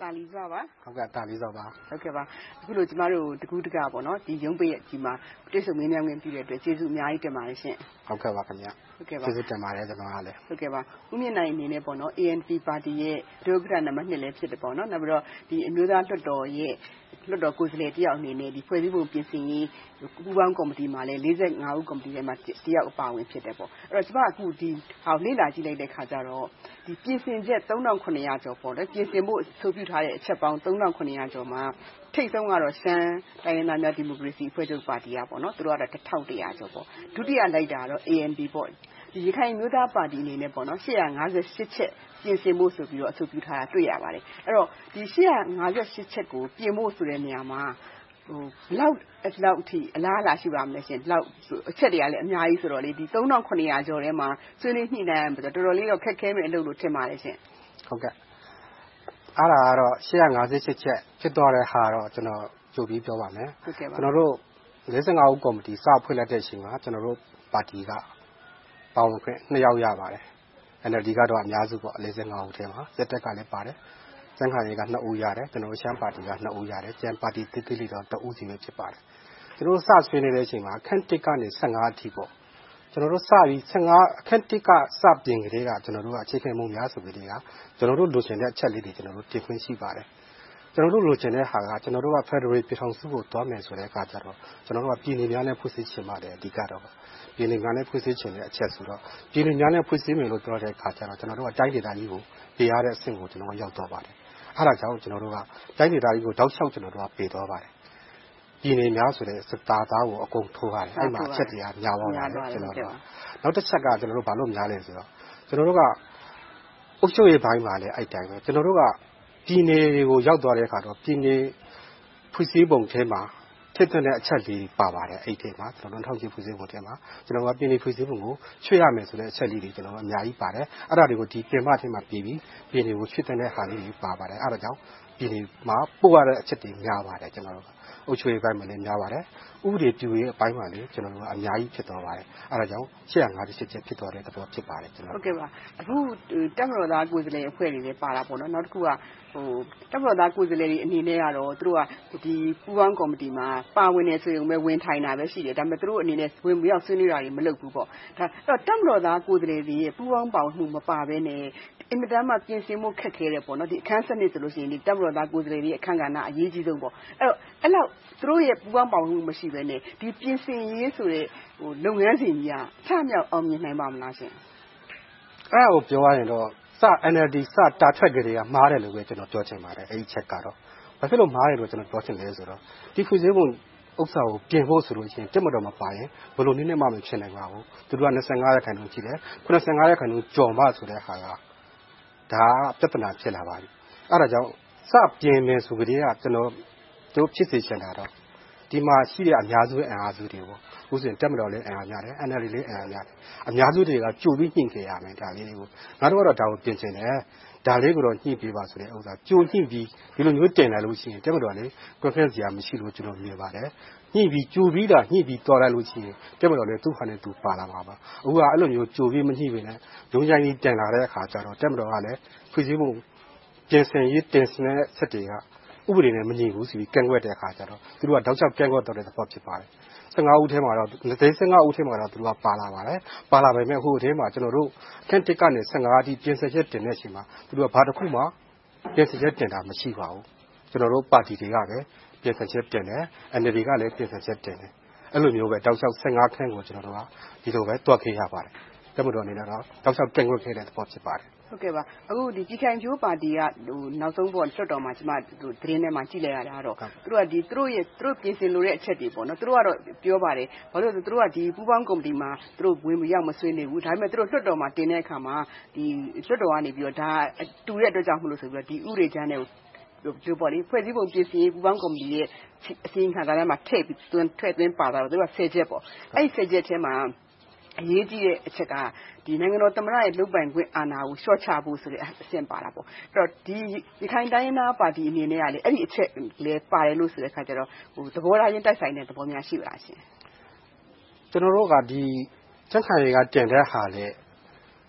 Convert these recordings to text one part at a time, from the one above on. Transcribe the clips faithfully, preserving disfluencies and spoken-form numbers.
တာလီစွာပါဟုတ်ကဲ့တာလီစွာပါဟုတ်ကဲ့ပါအခုလိုကျမတို့တကူးတကပေါ့နော်ဒီရုံးပိတ်ကြီးမှာတိတ်ဆုံမင်းများငင်းပြတဲ့အတွက်ကျေးဇူးအများကြီးတင်ပါတယ်ရှင်ဟုတ်ကဲ့ပါခင်ဗျဟုတ်ကဲ့ပါကျေးဇူးတင်ပါတယ်ကျွန်တော်ကလည်းဟုတ်ကဲ့ပါဦးမြင့်နိုင်အနေနဲ့ပေါ့နော် A N P ပါတီရဲ့ဒုဥက္ကဋ္ဌနံပါတ်နှစ်လည်းဖြစ်တယ်ပေါ့နော်နောက်ပြီးတော့ဒီအမျိုးသားလွှတ်တော်ရဲ့လွှတ်တော်ကိုယ်စားလှယ်တယောက်အနေနဲ့ဒီဖွဲ့စည်းပုံပြင်ဆင်ရေးပူးပေါင်းကော်မတီမှာလည်း၄၅ဦးကော်မတီထဲမှာတယောက်အပါဝင်ဖြစ်တယ်ပေါ့အဲ့တော့ကျမအခုဒီဟောလေ့လာကြည့်လိုက်တဲ့ခါကျတော့ဒီပြင်ဆင်ချက်၃ထောင်ခုနှစ်ရာကျော်ပေါ့လေပြင်ဆင်ဖို့အဆိုပြုထားတဲ့အချက်ပေါင်း၃ထောင်ခုနှစ်ရာကျော်မှာထိပ်ဆုံးကတော့ရှမ်းတိုင်းရင်းသားများဒီမိုကရေစီအဖွဲ့ချုပ်ပါတီကပေါ့နော်သူတို့ကတော့တစ်ထောင်တစ်ရာကျော်ပေါ့ဒုတိယလိုက်တာကတော့ A N P ပေါ့ဒီရခိုင်မျိုးသားပါတီအနေနဲ့ပေါ့နော်၈၅၈ချက်ပြင်ဆင်ဖို့ဆိုပြီးတော့အဆိုပြုထားတာတွေ့ရပါတယ်အဲ့တော့ဒီ၈၅၈ချက်ကိုပြင်ဖို့ဆိုတဲ့နေရာမှာဟိုလောက်လောက်အထိအလားအလာရှိပါမလဲရှင်လောက်အချက်တွေကလည်းအများကြီးဆိုတော့လေဒီ၃ထောင်ခုနှစ်ရာကျော်ထဲမှာဆွေးနွေးညှိနှိုင်းရမှာတော်တော်လေးတော့ခက်ခဲမယ်အလုပ်လို့ထင်ပါတယ်ရှင်ဟုတ်ကဲ့အဲ့ဒါကတော့၈၅၈ချက်ဖြစ်သွားတဲ့ဟာတော့ကျွန်တော်ကြိုပြီးပြောပါမယ်ကျွန်တော်တို့၄၅ဦးကော်မတီစဖွဲ့လိုက်တဲ့အချိန်မှာကျွန်တော်တို့ပါတီကပေါဝင်ခွင့်နှစ်ယောက်ရပါတယ် N L D ကတော့အများစုပေါ့၄၅ဦးထဲမှာစစ်တပ်ကလည်းပါတယ်စံခါရီကနှစ်ဦးရတယ်ကျွန်တော်ရှမ်းပါတီကနှစ်ဦးရတယ်ကျန်ပါတီတိတိလေးတော့တဦးစီပဲဖြစ်ပါတယ်ကျွန်တော်စဆွေးနေတဲ့အချိန်မှာအခန်းတစ်ကနေ၁၅အထိပေါ့ကျွန်တော်တို့စပြီး၁၅အခန်းတစ်ကစပြင်ကလေးကကျွန်တော်တို့အခြေခံမှုများဆိုပြီးတွေကကျွန်တော်တို့လိုချင်တဲ့အချက်လေးတွေကျွန်တော်တို့တင်ခွင့်ရှိပါတယ်ကျွန်တော်တို့လိုချင်တဲ့ဟာကကျွန်တော်တို့က Federal ပြည်ထောင်စုကိုတွားမယ်ဆိုတဲ့အခါကျတော့ကျွန်တော်တို့ကပြည်နယ်များနဲ့ဖွဲ့စည်းချင်ပါတယ်အဓိကတော့ပြည်နယ်များနဲ့ဖွဲ့စည်းချင်တဲ့အချက်ဆိုတော့ပြည်နယ်များနဲ့ဖွဲ့စည်းမယ်လို့ပြောတဲ့အခါကျတော့ကျွန်တော်တို့ကတိုင်းဒေသကြီးကိုပေးရတဲ့အဆင့်ကိုကျွန်တော်ရောက်တော့ပါတယ်အဲ့ဒါကြောင့်ကျွန်တော်တို့ကတိုင်းဒေသကြီးကိုတောက်လျှောက်ကျွန်တော်တို့ကပေးတော့ပါတယ်ပြည်နယ်များဆိုတဲ့စတာသားကိုအကုန်ထိုးရတယ်အဲ့မှာအချက်တရားများပါပါတယ်ကျွန်တော်တို့နောက်တစ်ချက်ကကျွန်တော်တို့ဘာလို့များလဲဆိုတော့ကျွန်တော်တို့ကအုပ်ချုပ်ရေးပိုင်းမှာလည်းအဲ့တိုင်းပဲကျွန်တော်တို့ကပြည်နယ်တွေကိုရောက်သွားတဲ့အခါတော့ပြည်နယ်ဖွဲ့စည်းပုံထဲမှာထည့်သွင်းတဲ့အချက်လေးပါပါတယ်အဲ့ဒီမှာကျွန်တော်တို့ထောက်ကြည့်ဖွဲ့စည်းပုံထဲမှာကျွန်တော်ကပြည်နယ်ဖွဲ့စည်းပုံကိုချွေရမယ်ဆိုတဲ့အချက်လေးတွေကျွန်တော်ကအများကြီးပါတယ်အဲ့ဒါတွေကိုဒီပြင်ပထဲမှာပြည်ပြီးပြည်နယ်ကိုချွေတဲ့ဟာလေးတွေပါပါတယ်အဲ့ဒါကြောင့်ပြည်နယ်မှာပို့ရတဲ့အချက်တွေများပါတယ်ကျွန်တော်တို့အုပ်ချုပ်ရေးပိုင်းမှာလည်းများပါတယ်ဥပဒေပြုရေးအပိုင်းမှာလည်းကျွန်တော်တို့ကအများကြီးဖြစ်သွားပါတယ်အဲ့ဒါကြောင့်၈၅၈ချက်ဖြစ်သွားတဲ့သဘောဖြစ်ပါတယ်ကျွန်တော်ဟုတ်ကဲ့ပါအခုတက်မတော်သားကိုယ်စားလှယ်အဖွဲ့တွေလည်းပါတာပေါ့နော်နောက်တစ်ခုကဟိုတက်မတော်သားကိုယ်စားလှယ်တွေအနေနဲ့ကတော့သူတို့ကဒီပူးပေါင်းကော်မတီမှာပါဝင်နေဆိုရင်ပဲဝင်ထိုင်တာပဲရှိတယ်ဒါပေမဲ့သူတို့အနေနဲ့ဝင်ပြီးတော့ဆွေးနွေးတာတွေမလုပ်ဘူးပေါ့ဒါအဲ့တော့တက်မတော်သားကိုယ်စားလှယ်တွေရဲ့ပူးပေါင်းပါဝင်မှုမပါဘဲနဲ့အင်မတန်မှပြင်ဆင်မှုခက်ခဲတယ်ပေါ့နော်ဒီအခန်းစနစ်ဆိုလို့ရှိရင်ဒီတက်မတော်သားကိုယ်စားလှယ်တွေအခန်းကဏ္ဍအရေးကြီးဆုံးပေါ့အဲ့တော့အဲ့လောက်သူတို့ရဲ့ပူးပေါင်းပါဝင်မှုမရှိဘဲနဲ့ဒီပြင်ဆင်ရေးဆိုတဲ့ဟိုလုပ်ငန်းစဉ်ကြီးကအထမြောက်အောင်မြင်နိုင်ပါမလားရှင်အဲ့ဒါကိုပြောရရင်တော့စ N L D စတာထွက်ကြတွေကမှားတယ်လို့ပဲကျွန်တော်ပြောချင်ပါတယ်အဲ့ဒီချက်ကတော့ဘာဖြစ်လို့မှားတယ်လို့ကျွန်တော်ပြောချင်လဲဆိုတော့ဒီဖွဲ့စည်းပုံဥစ္စာကိုပြင်ဖို့ဆိုလို့ရှိရင်တက်မတော်မပါရင်ဘယ်လိုနည်းနဲ့မှမဖြစ်နိုင်ပါဘူးသူတို့က၂၅ရာခိုင်နှုန်းရှိတယ်၇၅ရာခိုင်နှုန်းကျော်မှဆိုတဲ့ဟာကဒါပြဿနာဖြစ်လာပါပြီအဲ့ဒါကြောင့်စပြင်မယ်ဆိုကြတဲ့ကကျွန်တော်တို့ဖြစ်စေချင်တာတော့ဒီမှာရှိတဲ့အများစုအင်အားစုတွေပေါ့ဥစဉ်တက်မတော်လည်းအင်အားများတယ် N L D လည်းအင်အားများတယ်အများစုတွေကကြိုပြီးညှိခဲ့ရမယ်ဒါလေးတွေကိုငါတို့ကတော့ဒါကိုပြင်ချင်တယ်ဒါလေးကိုတော့ညှိပေးပါဆိုတဲ့ဥစ္စာကြိုညှိပြီးဒီလိုမျိုးတင်လာလို့ရှိရင်တက်မတော်လည်း conference ရာမရှိလို့ကျွန်တော်မြင်ပါတယ်ညှိပြီးကြိုပြီးတာညှိပြီးတော်လိုက်လို့ရှိရင်တက်မတော်လည်းသူ့ဟာနဲ့သူပါလာမှာပါအခုကအဲ့လိုမျိုးကြိုပြီးမညှိဘဲနဲ့ရုံးချိုင်းကြီးတင်လာတဲ့အခါကျတော့တက်မတော်ကလည်းဖွဲ့စည်းပုံပြင်ဆင်ရေးတင်ဆင်တဲ့စက်တွေကဥပဒေနဲ့မညီဘူးဆိုပြီးကန့်ကွက်တဲ့အခါကျတော့သူတို့ကတောက်လျှောက်ကန့်ကွက်တော့တဲ့သဘောဖြစ်ပါတယ်၁၅ဦးထဲမှာတော့၁၅ဦးထဲမှာတော့သူတို့ကပါလာပါတယ်ပါလာပေမဲ့ဟိုအထဲမှာကျွန်တော်တို့ခန့်တစ်ကနေ၁၅အထိပြင်ဆင်ချက်တင်တဲ့အချိန်မှာသူတို့ကဘာတစ်ခုမှပြင်ဆင်ချက်တင်တာမရှိပါဘူးကျွန်တော်တို့ပါတီတွေကပဲပြင်ဆင်ချက်တင်တယ် N L D ကလည်းပြင်ဆင်ချက်တင်တယ်အဲ့လိုမျိုးပဲတောက်လျှောက်၁၅ခန့်ကိုကျွန်တော်တို့ကဒီလိုပဲတွက်ခဲ့ရပါတယ်တက်မတော်အနေနဲ့တော့တောက်လျှောက်ကန့်ကွက်ခဲ့တဲ့သဘောဖြစ်ပါတယ်ဟုတ်ကဲ့ပါအခုဒီကြီးခိုင်ဖြိုးပါတီကဟိုနောက်ဆုံးပေါ့လွှတ်တော်မှာကျမဟိုသတင်းထဲမှာကြည့်လိုက်ရတာတော့သူတို့ကဒီသူတို့ရဲ့သူတို့ပြင်ဆင်လိုတဲ့အချက်တွေပေါ့နော်သူတို့ကတော့ပြောပါတယ်ဘာလို့လဲဆိုသူတို့ကဒီပူးပေါင်းကော်မတီမှာသူတို့ဝင်မရောက်မဆွေးနေဘူးဒါပေမဲ့သူတို့လွှတ်တော်မှာတင်တဲ့အခါမှာဒီလွှတ်တော်ကနေပြီးတော့ဒါတူတဲ့အတွက်ကြောင့်မလို့ဆိုပြီးတော့ဒီဥပဒေချမ်းတွေကိုဒီပေါ်လေးဖွဲ့စည်းပုံပြင်ဆင်ရေးပူးပေါင်းကော်မတီရဲ့အစည်းအဝေးခါတိုင်းမှာထည့်ပြီးတွန်းထွက်သွင်းပါတာတော့သူကဆယ်ချက်ပေါ့အဲ့ဒီဆယ်ချက်ထဲမှာအရေးကြီးတဲ့အချက်ကဒီနိုင်ငံတော်သမ္မတရဲ့လုပ်ပိုင်ခွင့်အာဏာကိုလျှော့ချဖို့ဆိုတဲ့အဆင့်ပါတာပေါ့အဲ့တော့ဒီရခိုင်တိုင်းရင်းသားပါတီအနေနဲ့ကလေအဲ့ဒီအချက်လည်းပါတယ်လို့ဆိုတဲ့အခါကျတော့ဟိုသဘောထားချင်းတိုက်ဆိုင်တဲ့သဘောများရှိပါလားရှင်ကျွန်တော်တို့ကဒီစံခိုင်ကတင်တဲ့ဟာလေ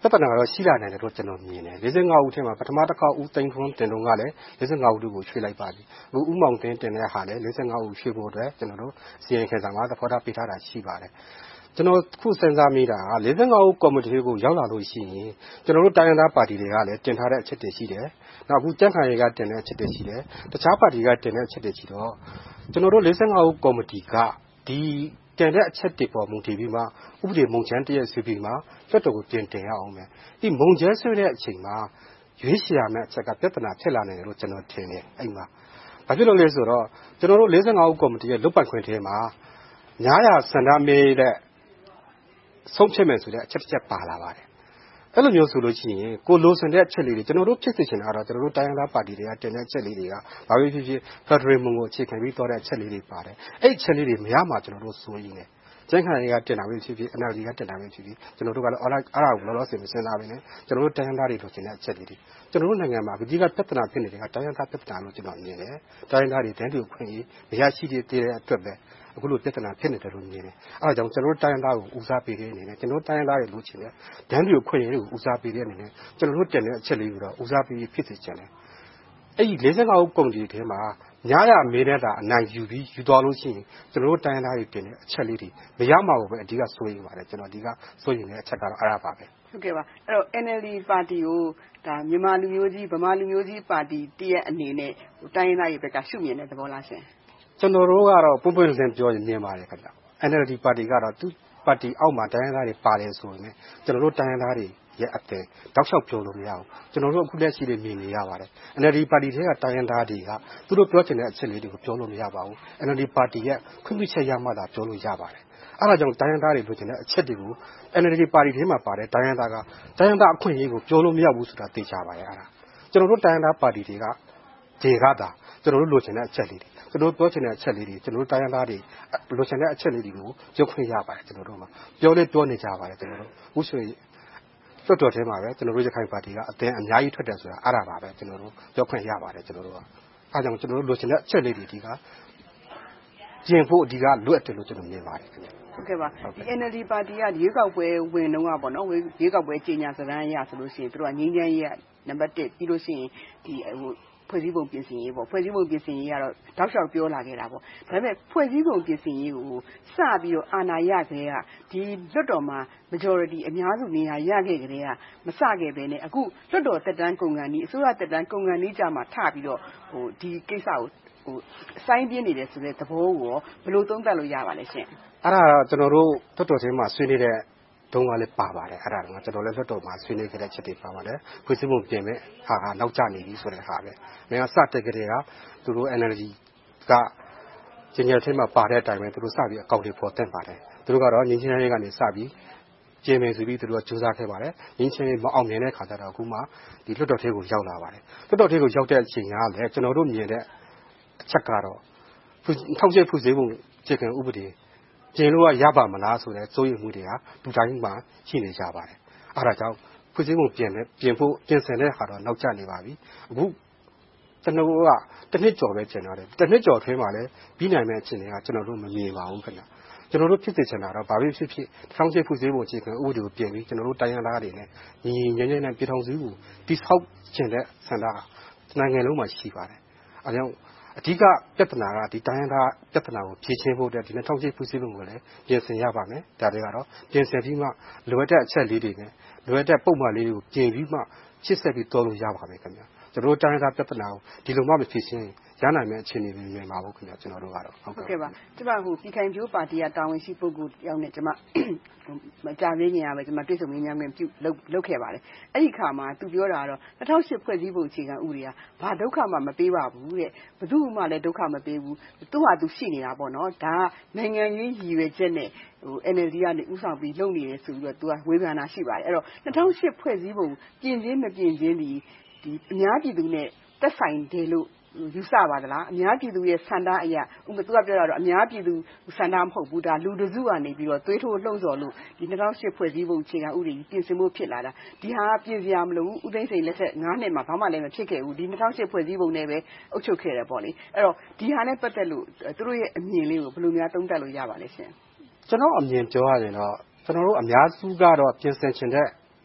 ပြဿနာကတော့ရှိလာနိုင်တယ်လို့ကျွန်တော်မြင်တယ်လေးဆယ့်ငါးဦးထဲမှာပထမတစ်ခါဦးသိန်းထွန်းတင်တော့ကလည်းလေးဆယ့်ငါးဦးတို့ကိုရွှေ့လိုက်ပါပြီအခုဦးမောင်သိန်းတင်တဲ့ဟာလည်းလေးဆယ့်ငါးဦးရွှေ့ဖို့အတွက်ကျွန်တော်တို့စီရင်ခေဆောင်ကသဘောထားပေးထားတာရှိပါတယ်ကျွန်တော်ခုစဉ်းစားမိတာကလေးဆယ့်ငါးဦးကော်မတီကိုရောက်လာလို့ရှိရင်ကျွန်တော်တို့တိုင်းရင်းသားပါတီတွေကလည်းတင်ထားတဲ့အချက်တွေရှိတယ်နောက်အခုကြံ့ခိုင်ရေးကတင်တဲ့အချက်တွေရှိတယ်တခြားပါတီကတင်တဲ့အချက်တွေရှိတော့ကျွန်တော်တို့လေးဆယ့်ငါးဦးကော်မတီကဒီတင်တဲ့အချက်တွေပေါ်မူတည်ပြီးမှဥပဒေမုံချမ်းတရက်ဆွေးပြီးမှလွှတ်တော်ကိုတင်တင်ရအောင်မယ်ဒီမုံချမ်းဆွေးတဲ့အချိန်မှာရွေးချယ်ရမယ့်အချက်ကပြဿနာဖြစ်လာနိုင်တယ်လို့ကျွန်တော်ထင်တယ်အဲ့မှာဘာဖြစ်လို့လဲဆိုတော့ကျွန်တော်တို့လေးဆယ့်ငါးဦးကော်မတီရဲ့လွတ်ပတ်ခွင့်ထဲမှာညာရစန္ဒမေးတဲ့ဆုံးဖြတ်မယ်ဆိုတဲ့အချက်တစ်ချက်ပါလာပါတယ်အဲ့လိုမျိုးဆိုလို့ရှိရင်ကိုလိုစင်တဲ့အချက်လေးတွေကျွန်တော်တို့ဖြစ်စေချင်တာကတော့ကျွန်တော်တို့တိုင်းရင်းသားပါတီတွေကတင်တဲ့အချက်လေးတွေကဘာပဲဖြစ်ဖြစ်ဖက်ဒရယ်မုံကိုအခြေခံပြီးတော့တဲ့အချက်လေးတွေပါတယ်အဲ့အချက်လေးတွေမရမှကျွန်တော်တို့စိုးရိမ်နေကျန်းခိုင်ရေးကတင်တာပဲဖြစ်ဖြစ် N L D ကတင်တာပဲဖြစ်ဖြစ်ကျွန်တော်တို့ကလည်းအဲ့ဒါကိုလောလောဆယ်မစင်လာဘဲနဲ့ကျွန်တော်တို့တိုင်းရင်းသားတွေလိုချင်တဲ့အချက်လေးတွေကျွန်တော်တို့နိုင်ငံမှာအဓိကပြဿနာဖြစ်နေတဲ့ကတိုင်းရင်းသားပြဿနာလို့ကျွန်တော်မြင်တယ်တိုင်းရင်းသားတွေတန်းတူခွင့်ရေးမရရှိတဲ့အတွက်ပဲအခုလိုပြဿနာဖြစ်နေတယ်လို့မြင်တယ်အဲဒါကြောင့်ကျွန်တော်တို့တိုင်းရင်းသားကိုဦးစားပေးတဲ့အနေနဲ့ကျွန်တော်တို့တိုင်းရင်းသားတွေလိုချင်တဲ့တန်းတူခွင့်ရေးကိုဦးစားပေးတဲ့အနေနဲ့ကျွန်တော်တို့တင်တဲ့အချက်လေးကိုတော့ဦးစားပေးဖြစ်စေချင်တယ်အဲ့ဒီလေးဆယ့်ငါးဦးကော်မတီထဲမှာညာရမေးတဲ့တာအနိုင်ယူပြီးယူသွားလို့ရှိရင်ကျွန်တော်တို့တိုင်းရင်းသားတွေတင်တဲ့အချက်လေးတွေမရမှာပဲအဓိကစိုးရိမ်ပါတယ်ကျွန်တော်အဓိကစိုးရိမ်တဲ့အချက်ကတော့အဲ့ဒါပါပဲဟုတ်ကဲ့ပါအဲ့တော့ N L D ပါတီကိုဒါမြန်မာလူမျိုးကြီးဗမာလူမျိုးကြီးပါတီတရက်အနေနဲ့တိုင်းရင်းသားတွေဘက်ကရှုမြင်တဲ့သဘောလားရှင်ကျွန်တော်တို့ကတော့ပွင့်ပွင့်လင်းပြောရင်မြင်ပါတယ်ခင်ဗျ N L D ပါတီကတော့သူပါတီအောက်မှာတိုင်းရင်းသားတွေပါတယ်ဆိုရင်ကျွန်တော်တို့တိုင်းရင်းသားတွေရဲ့အသေးတောက်လျှောက်ပြောလို့မရဘူးကျွန်တော်တို့အခုလက်ရှိလေးမြင်နေရပါတယ် N L D ပါတီထဲကတိုင်းရင်းသားတွေကသူတို့ပြောချင်တဲ့အချက်လေးတွေကိုပြောလို့မရပါဘူး N L D ပါတီရဲ့ခွင့်ပြုချက်ရမှသာပြောလို့ရပါတယ်အဲ့ဒါကြောင့်တိုင်းရင်းသားတွေလိုချင်တဲ့အချက်တွေကို N L D ပါတီထဲမှာပါတယ်တိုင်းရင်းသားကတိုင်းရင်းသားအခွင့်အရေးကိုပြောလို့မရဘူးဆိုတာသိကြပါရဲ့အဲ့ဒါကျွန်တော်တို့တိုင်းရင်းသားပါတီတွေကဒီကသာကျွန်တော်တို့လိုချင်တဲ့အချက်လေးတွေကျွန်တော်ပြောချင်တဲ့အချက်လေးတွေကျွန်တော်တို့တိုင်းရင်းသားတွေလိုချင်တဲ့အချက်လေးတွေကိုပြောခွင့်ရပါတယ်ကျွန်တော်တို့မှာပြောလေးပြောနေကြပါတယ်ကျွန်တော်တို့ဥဆိုရင်လွှတ်တော်ထဲမှာပဲကျွန်တော်တို့ရခိုင်ပါတီကအတင်းအများကြီးထွက်တယ်ဆိုတာအဲ့ဒါပါပဲကျွန်တော်တို့ပြောခွင့်ရပါတယ်ကျွန်တော်တို့ကအားကြောင့်ကျွန်တော်တို့လိုချင်တဲ့အချက်လေးတွေဒီကကျင်ဖို့အဓိကလွတ်တယ်လို့ကျွန်တော်မြင်ပါတယ်ခင်ဗျဟုတ်ကဲ့ပါဒီ N L D ပါတီကရွေးကောက်ပွဲဝင်တော့ကပေါ့နော်ရွေးကောက်ပွဲကြီးညာစကားရဆိုလို့ရှိရင်သူတို့ကငင်းချမ်းရေးကနံပါတ်တစ်ပြီးလို့ရှိရင်ဒီဟိုဖွဲ့စည်းပုံပြင်ဆင်ရေးပေါ့ဖွဲ့စည်းပုံပြင်ဆင်ရေးကတော့တောက်လျှောက်ပြောလာခဲ့တာပေါ့ဒါပေမဲ့ဖွဲ့စည်းပုံပြင်ဆင်ရေးကိုစပြီးတော့အာဏာရခဲ့ကဒီလွှတ်တော်မှာ majority အများစုနေရာရခဲ့ကြတဲ့ကမစခဲ့ပဲနဲ့အခုလွှတ်တော်တက်တန်းကုန်ကန်ကြီးအစိုးရတက်တန်းကုန်ကန်ကြီးကြမှာထပြီးတော့ဟိုဒီကိစ္စကိုဟိုစိုင်းပြင်းနေတယ်ဆိုတဲ့သဘောကိုဘယ်လိုသုံးသပ်လို့ရပါလဲရှင်အဲ့ဒါတော့ကျွန်တော်တို့လွှတ်တော်ထဲမှာဆွေးနေတဲ့တုံးကလည်းပါပါတယ်အဲ့ဒါကကျွန်တော်လည်းလွှတ်တော်မှာဆွေးနွေးခဲ့တဲ့ချက်တွေပါပါတယ်ဖွဲ့စည်းပုံပြင်မဲ့ဟာကနောက်ကျနေပြီဆိုတဲ့ဟာပဲမင်းကစတက်ကြတဲ့ကသူတို့ N L D ကကျင်းရထဲမှာပါတဲ့အတိုင်းပဲသူတို့စပြီးအကောင့်တွေပေါ်တက်ပါတယ်သူတို့ကတော့ငင်းချင်းရေးကနေစပြီးကျင်းမယ်ဆိုပြီးသူတို့ကစူးစမ်းခဲ့ပါတယ်ငင်းချင်းရေးမအောင်မြင်တဲ့ခါကျတော့အခုမှဒီလွှတ်တော်ထဲကိုရောက်လာပါတယ်လွှတ်တော်ထဲကိုရောက်တဲ့အချိန်ကလည်းကျွန်တော်တို့မြင်တဲ့အချက်ကတော့ထောက်ကျဖွဲ့စည်းပုံအခြေခံဥပဒေကျင်းလို့ရပါမလားဆိုတဲ့စိုးရိမ်မှုတွေကလူတိုင်းမှာရှိနေကြပါတယ်အဲ့ဒါကြောင့်ဖွဲ့စည်းပုံပြင်တဲ့ပြင်ဖို့ပြင်ဆင်တဲ့ဟာတော့နောက်ကျနေပါပြီအခုကျွန်တော်ကတစ်နှစ်ကျော်ပဲကျင်ရတယ်တစ်နှစ်ကျော်ထဲမှာလည်းပြီးနိုင်မယ့်အခြေအနေကကျွန်တော်တို့မမြင်ပါဘူးခင်ဗျကျွန်တော်တို့ဖြစ်စေချင်တာတော့ဘာဖြစ်ဖြစ်ဖြစ်ထောင်ကျဖွဲ့စည်းပုံအခြေခံဥပဒေကိုပြင်ပြီးကျွန်တော်တို့တိုင်းရင်းသားတွေနဲ့ညီညီညွတ်ညွတ်နဲ့ပြည်ထောင်စုကိုတိဆောက်ကျင်တဲ့ဆန္ဒနိုင်ငံလုံးမှာရှိပါတယ်အဲကြောင့်အဓိကပြဿနာကဒီတိုင်းရင်းသားပြဿနာကိုဖြေရှင်းဖို့အတွက်ဒီနှစ်ထောင်ကျဖွဲ့စည်းပုံကိုလည်းပြင်ဆင်ရပါမယ်ဒါတွေကတော့ပြင်ဆင်ပြီးမှလိုအပ်တဲ့အချက်လေးတွေနဲ့လိုအပ်တဲ့ပုံမှန်လေးတွေကိုပြင်ပြီးမှချစ်ဆက်ပြီးတော်လို့ရပါမယ်ခင်ဗျာကျွန်တော်တို့တိုင်းရင်းသားပြဿနာကိုဒီလိုမှမဖြေရှင်းရနိုင်မယ့်အခြေအနေတွေမြင်ပါဘူးခင်ဗျာကျွန်တော်တို့ကတော့ဟုတ်ကဲ့ပါကျမဟိုပြည်ခိုင်ဖြိုးပါတီကတာဝန်ရှိပုဂ္ဂိုလ်တယောက်နဲ့ကျမမကြသေးခင်ကပဲကျမတွေ့ဆုံမင်းများခွင့်ပြုလုပ်လုပ်ခဲ့ပါတယ်အဲ့ဒီခါမှာသူပြောတာကတော့၂၀၀၈ဖွဲ့စည်းပုံအခြေခံဥပဒေကဘာဒုက္ခမှမပေးပါဘူးတဲ့ဘယ်သူမှလည်းဒုက္ခမပေးဘူးသူ့ဟာသူရှိနေတာပေါ့နော်ဒါကနိုင်ငံရေးရည်ရွယ်ချက်နဲ့ဟို N L D ကနေဥဆောင်ပြီးလုပ်နေတယ်ဆိုပြီးတော့သူကဝေဖန်တာရှိပါတယ်အဲ့တော့၂၀၀၈ဖွဲ့စည်းပုံပြင်ခြင်းမပြင်ခြင်းဒီဒီအများပြည်သူနဲ့သက်ဆိုင်တယ်လို့ယူဆပါသလားအများပြည်သူရဲ့ဆန္ဒအရာဥပမာသူကပြောတာတော့အများပြည်သူဆန္ဒမဟုတ်ဘူးဒါလူတစုကနေပြီးတော့သွေးထိုးလှုံ့ဆော်လို့ဒီ၂၀၀၈ဖွဲ့စည်းပုံအခြေခံဥပဒေပြင်ဆင်ဖို့ဖြစ်လာတာဒီဟာပြင်စရာမလိုဘူးဦးသိန်းစိန်လက်ထက်၅နှစ်မှာဘာမှလည်းမဖြစ်ခဲ့ဘူးဒီ၂၀၀၈ဖွဲ့စည်းပုံနဲ့ပဲအုပ်ချုပ်ခဲ့တယ်ပေါ့လေအဲ့တော့ဒီဟာနဲ့ပတ်သက်လို့သူတို့ရဲ့အမြင်လေးကိုဘယ်လိုများသုံးသပ်လို့ရပါလဲရှင်ကျွန်တော်အမြင်ပြောရရင်တော့ကျွန်တော်တို့အများစုကတော့ပြင်ဆင်ချင်တဲ့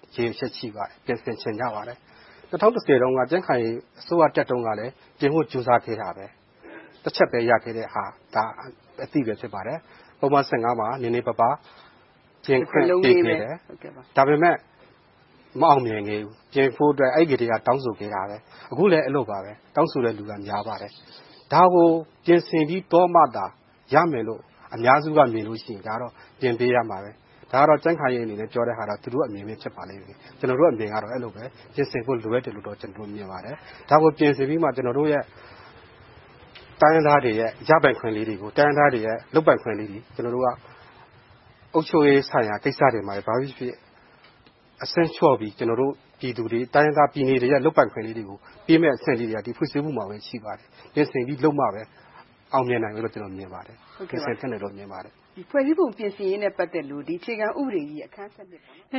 ရေချက်ရှိပါတယ်ပြင်ဆင်ချင်ကြပါတယ်၂၀၁၀တုန်းကကြံ့ခိုင်အစိုးရတက်တုန်းကလည်းပြင်ဖို့ကြိုးစားခဲ့တာပဲတစ်ချက်ပဲရခဲ့တဲ့ဟာဒါအသိပဲဖြစ်ပါတယ်ပုံမှန်ဆင်ငါမှာနေနေပပကျင်းခွင့်ပေးခဲ့တယ်ဒါပေမဲ့မအောင်မြင်ခဲ့ဘူးပြင်ဖို့အတွက်အဲ့ဒီတွေကတောင်းဆိုခဲ့တာပဲအခုလည်းအဲ့လိုပါပဲတောင်းဆိုတဲ့လူကများပါတယ်ဒါကိုပြင်ဆင်ပြီးတော့မှသာရမယ်လို့အများစုကမြင်လို့ရှိရင်ဒါတော့ပြင်ပေးရမှာပဲဒါကတော့ကြံ့ခိုင်ရေးအနေနဲ့ပြောတဲ့ဟာတော့သူတို့အမြင်ပဲဖြစ်ပါလိမ့်မယ်ကျွန်တော်တို့အမြင်ကတော့အဲ့လိုပဲပြင်ဆင်ဖို့လိုအပ်တယ်လို့တော့ကျွန်တော်တို့မြင်ပါတယ်ဒါကိုပြင်ဆင်ပြီးမှကျွန်တော်တို့ရဲ့တိုင်းရင်းသားတွေရဲ့ရပိုင်ခွင့်လေးတွေကိုတိုင်းရင်းသားတွေရဲ့လုပ်ပိုင်ခွင့်လေးတွေကျွန်တော်တို့ကအုပ်ချုပ်ရေးဆိုင်ရာကိစ္စတွေမှာဘာဖြစ်ဖြစ်အဆင့်လျှော့ပြီးကျွန်တော်တို့ပြည်သူတွေတိုင်းရင်းသားပြည်နယ်တွေရဲ့လုပ်ပိုင်ခွင့်လေးတွေကိုပြီးမဲ့အဆင့်လေးတွေကဒီဖွံ့ဖြိုးမှုမှာပဲရှိပါတယ်ပြင်ဆင်ပြီးလုပ်မှပဲအောင်မြင်နိုင်မယ်လို့ကျွန်တော်မြင်ပါတယ်ပြင်ဆင်တဲ့လို့မြင်ပါတယ်ဒီဖွဲ့စည်းပုံပြင်ဆင်ရေးနဲ့ပတ်သက်လို့ဒီအခြေခံဥပဒေကြီးအခန်းဆက်နှစ်ပေါ့နော်